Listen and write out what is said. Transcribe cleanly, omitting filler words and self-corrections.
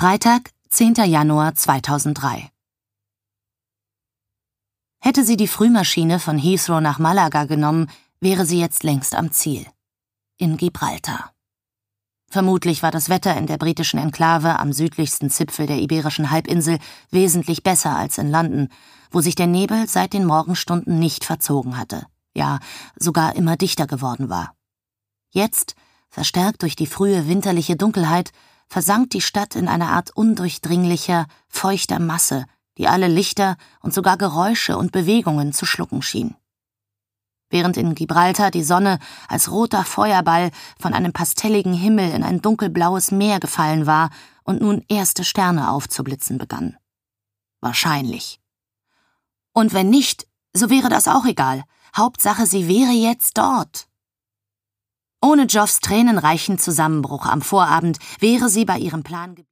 Freitag, 10. Januar 2003. Hätte sie die Frühmaschine von Heathrow nach Malaga genommen, wäre sie jetzt längst am Ziel. In Gibraltar. Vermutlich war das Wetter in der britischen Enklave am südlichsten Zipfel der Iberischen Halbinsel wesentlich besser als in London, wo sich der Nebel seit den Morgenstunden nicht verzogen hatte, ja, sogar immer dichter geworden war. Jetzt, verstärkt durch die frühe winterliche Dunkelheit, versank die Stadt in eine Art undurchdringlicher, feuchter Masse, die alle Lichter und sogar Geräusche und Bewegungen zu schlucken schien. Während in Gibraltar die Sonne als roter Feuerball von einem pastelligen Himmel in ein dunkelblaues Meer gefallen war und nun erste Sterne aufzublitzen begann. Wahrscheinlich. Und wenn nicht, so wäre das auch egal. Hauptsache, sie wäre jetzt dort. Ohne Joffs tränenreichen Zusammenbruch am Vorabend wäre sie bei ihrem Plan geblieben.